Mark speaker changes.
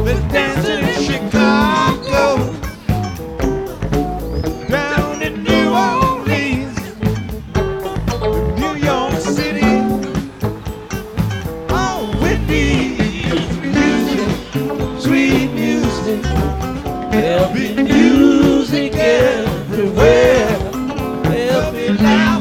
Speaker 1: Been dancing in Chicago, down in New Orleans, New York City. Oh, Whitney, music, sweet music. There'll be music everywhere. There'll be loud